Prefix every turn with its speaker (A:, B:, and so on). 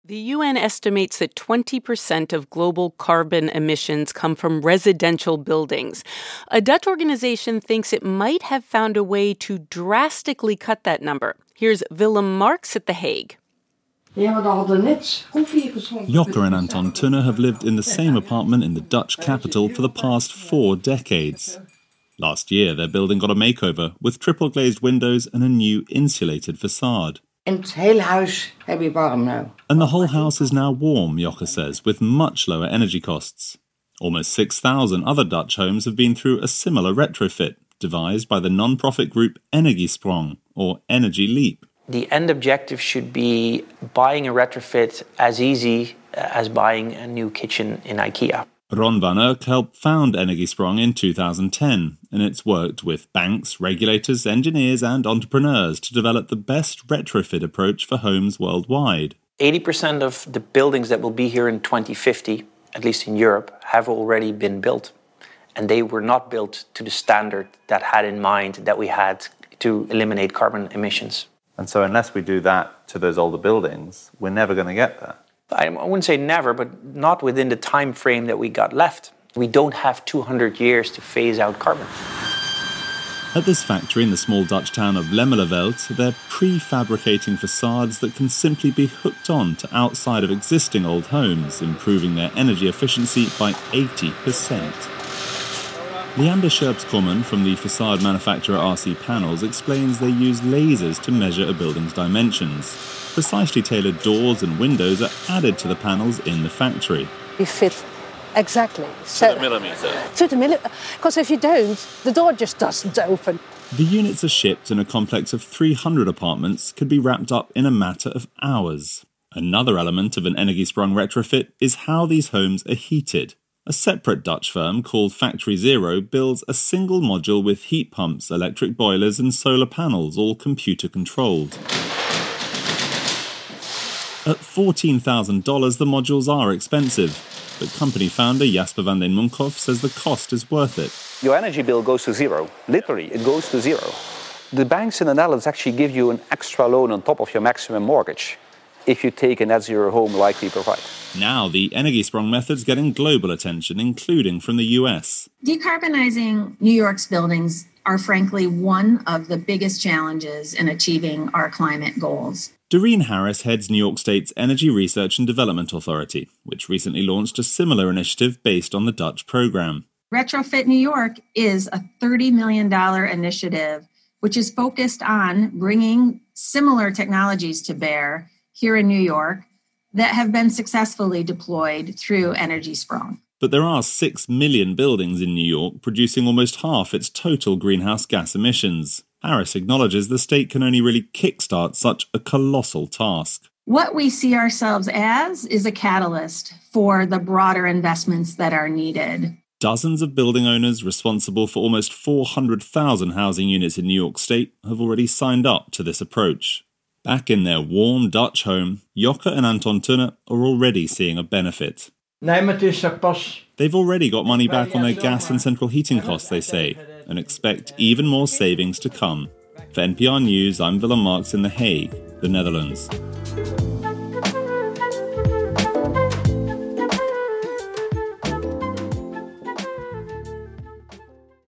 A: The UN estimates that 20% of global carbon emissions come from residential buildings. A Dutch organization thinks it might have found a way to drastically cut that number. Here's Willem Marx at The Hague.
B: Jokke and Anton Tunne have lived in the same apartment in the Dutch capital for the past 4 decades. Last year, their building got a makeover with triple-glazed windows and a new insulated facade.
C: And
B: the whole house is now warm, Jokke says, with much lower energy costs. Almost 6,000 other Dutch homes have been through a similar retrofit, devised by the non-profit group Energiesprong, or Energy Leap.
D: The end objective should be buying a retrofit as easy as buying a new kitchen in IKEA.
B: Ron van Urk helped found Energiesprong in 2010, and it's worked with banks, regulators, engineers and entrepreneurs to develop the best retrofit approach for homes worldwide.
D: 80% of the buildings that will be here in 2050, at least in Europe, have already been built. And they were not built to the standard that had in mind that we had to eliminate carbon emissions.
E: And so unless we do that to those older buildings, we're never going to get there.
D: I wouldn't say never, but not within the time frame that we got left. We don't have 200 years to phase out carbon.
B: At this factory in the small Dutch town of Lemmelerveld, they're prefabricating facades that can simply be hooked on to outside of existing old homes, improving their energy efficiency by 80%. Leander Scherps-Kommen from the facade manufacturer RC Panels explains they use lasers to measure a building's dimensions. Precisely tailored doors and windows are added to the panels in the factory.
F: We fit exactly.
G: To the millimetre?
F: To the millimetre. Because if you don't, the door just doesn't open.
B: The units are shipped in a complex of 300 apartments, could be wrapped up in a matter of hours. Another element of an Energiesprong retrofit is how these homes are heated. A separate Dutch firm called Factory Zero builds a single module with heat pumps, electric boilers and solar panels, all computer-controlled. At $14,000, the modules are expensive, but company founder Jasper van den Munkhoff says the cost is worth it.
H: Your energy bill goes to zero. Literally, it goes to zero. The banks in the Netherlands actually give you an extra loan on top of your maximum mortgage if you take a net zero home like we provide.
B: Now the Energiesprong method's getting global attention, including from the US.
I: Decarbonizing New York's buildings are frankly one of the biggest challenges in achieving our climate goals.
B: Doreen Harris heads New York State's Energy Research and Development Authority, which recently launched a similar initiative based on the Dutch program.
I: Retrofit New York is a $30 million initiative which is focused on bringing similar technologies to bear here in New York that have been successfully deployed through Energiesprong.
B: But there are 6 million buildings in New York, producing almost half its total greenhouse gas emissions. Harris acknowledges the state can only really kickstart such a colossal task.
I: What we see ourselves as is a catalyst for the broader investments that are needed.
B: Dozens of building owners responsible for almost 400,000 housing units in New York State have already signed up to this approach. Back in their warm Dutch home, Jokke and Anton Tunne are already seeing a benefit. They've already got money back on their gas and central heating costs, they say, and expect even more savings to come. For NPR News, I'm Willem Marx in The Hague, the Netherlands.